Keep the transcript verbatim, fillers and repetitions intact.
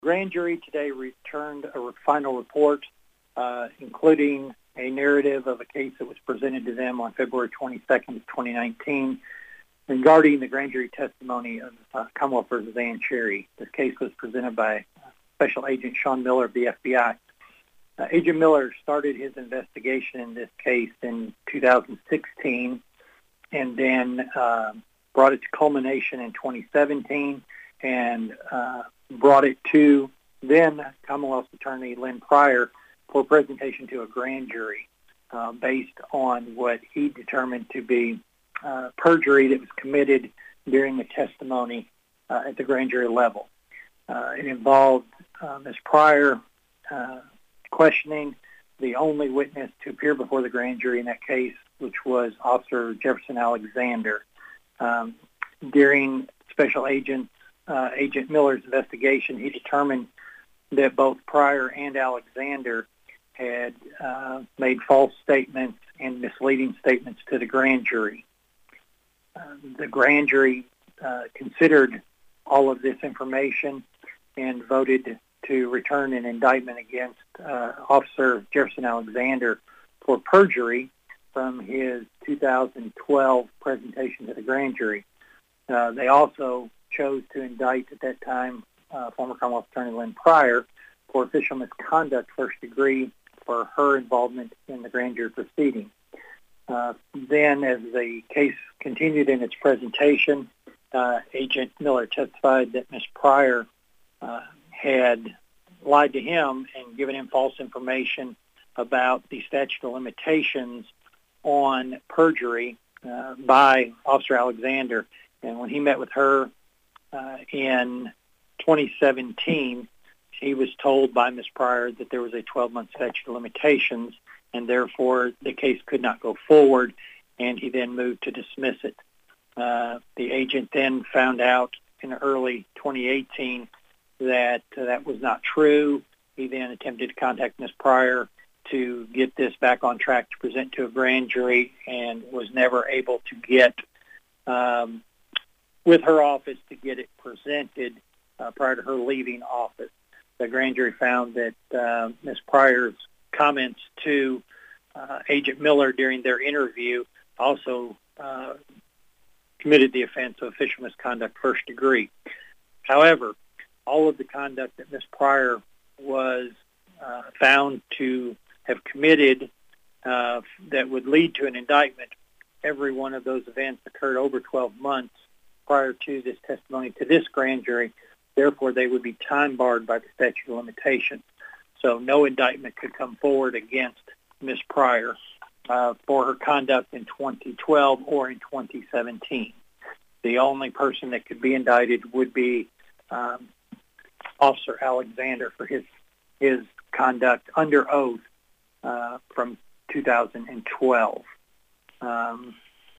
Grand jury today returned a final report, uh, including a narrative of a case that was presented to them on February twenty-second, twenty nineteen, regarding the grand jury testimony of uh, Commonwealth versus Ann Cherry. This case was presented by Special Agent Sean Miller of the F B I. Uh, Agent Miller started his investigation in this case in two thousand sixteen, and then uh, brought it to culmination in twenty seventeen, and uh, brought it to then Commonwealth's Attorney Lynn Pryor for presentation to a grand jury uh, based on what he determined to be uh, perjury that was committed during the testimony uh, at the grand jury level. Uh, it involved uh, Miz Pryor uh, questioning the only witness to appear before the grand jury in that case, which was Officer Jefferson Alexander. Um, during Special Agent uh, Agent Miller's investigation, he determined that both Pryor and Alexander had uh, made false statements and misleading statements to the grand jury. Uh, the grand jury uh, considered all of this information and voted to return an indictment against uh, Officer Jefferson Alexander for perjury from his two thousand twelve presentation to the grand jury. Uh, they also chose to indict at that time uh, former Commonwealth Attorney Lynn Pryor for official misconduct first degree for her involvement in the grand jury proceeding. Uh, then, as the case continued in its presentation, uh, Agent Miller testified that Miz Pryor uh, had lied to him and given him false information about the statute of limitations on perjury uh, by Officer Alexander. And when he met with her uh, in twenty seventeen, he was told by Miz Pryor that there was a twelve-month statute of limitations, and therefore the case could not go forward, and he then moved to dismiss it. Uh, the agent then found out in early twenty eighteen that uh, that was not true. He then attempted to contact Miz Pryor to get this back on track to present to a grand jury, and was never able to get um, with her office to get it presented uh, prior to her leaving office. The grand jury found that uh, Miz Pryor's comments to uh, Agent Miller during their interview also uh, committed the offense of official misconduct first degree. However, all of the conduct that Miz Pryor was uh, found to have committed uh, that would lead to an indictment, every one of those events occurred over twelve months prior to this testimony to this grand jury. Therefore, they would be time barred by the statute of limitations. So no indictment could come forward against Miz Pryor uh, for her conduct in twenty twelve or in twenty seventeen. The only person that could be indicted would be um, Officer Alexander for his his conduct under oath uh, from two thousand twelve. Um,